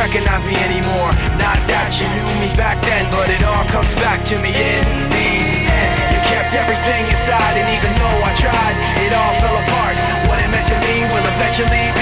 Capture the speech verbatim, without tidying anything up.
recognize me anymore. Not that you knew me back then, but it all comes back to me in the end. You kept everything inside, and even though I tried, it all fell apart. What it meant to me will eventually